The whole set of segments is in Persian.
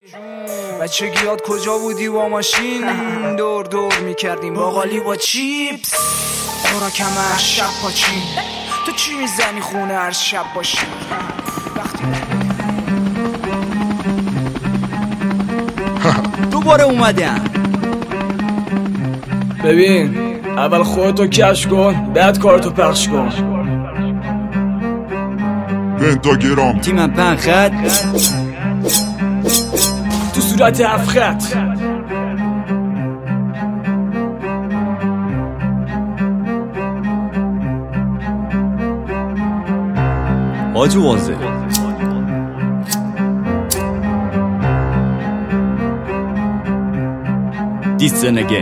بچگیات کجا بودی با ماشین دور دور میکردیم باقالی با چیپس دورا کمر شب پاچی تو چی میزنی خونه هر شب باشی دوباره اومدم. ببین اول خودتو کشف کن بعد کارتو پخش کن. پنتاگرام تیمم 5 خط تو صورت 7 خط. آجو واضح دیسنگه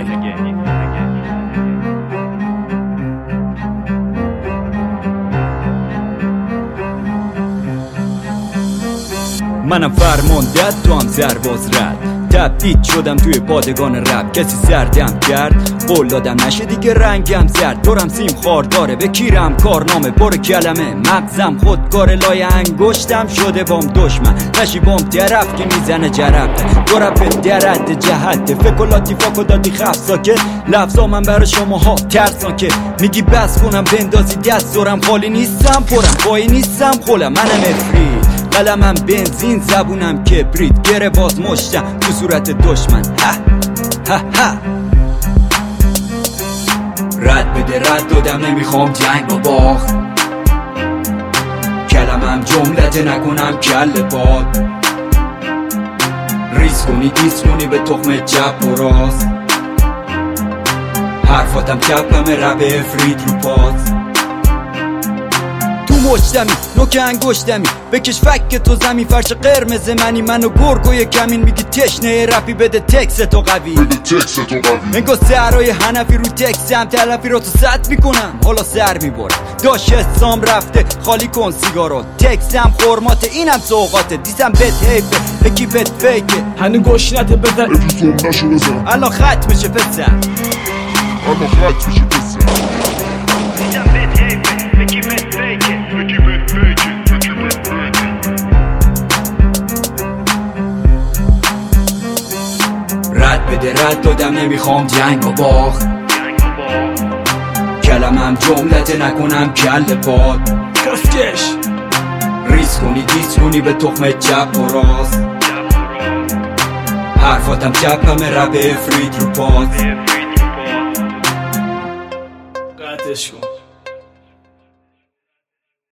منم فرماندت تو هم سرباز رد تبدیل شدم توی پادگان رب کسی سردم کرد قول دادم نشه دیگه رنگم زرد دورم سیم خارداره به کیرم کارنامه پر کلمه مغزم خودکار لای انگشتم شده بام دشمن نشی بام طرف که میزنه جرب دورم به درد جهت فکر و لاتیفاکو دادی خف ساکت لفظا من برای شماها ترسان که میگی بس کنم بندازی دست دورم خالی نیستم پرم پایی نیستم خولم منم افرید قلمم بنزین زبونم کبریت گره باز مشتم تو صورت دشمن رد بده رد دادم نمیخوام جنگ با باخت کلمم جملت نکنم کل باد ریس کنی دیس کنی به تخم چپ و راست حرفاتم چپمه رب افرید رو پاس مجتمی نوک انگشتمی بکش فک تو زمین فرش قرمز منی منو گرگوی کمین میگی تشنه رپی بده تکس تو قوی انگاه سرای حنفی رو تکسی هم تلفی رو تو ست میکنم حالا سر میبرم داشت حسام رفته خالی کن سیگارو تکسی هم خورمات اینم سوقاته دیسم بت حیفه اکیپت فیکه هنو گشنته بزن اپیزود نشو بزن الان خط میشه پسر دیسم بت حیفه اکیپت فیکه رد بده رد دادم نمیخوام جنگ و باخت کلمم جملت نکنم کل باد کسکش ریس کنی دیس کنی به تخم چپ و راست حرفاتم چپمه رب افرید رو پاس قطعش کن.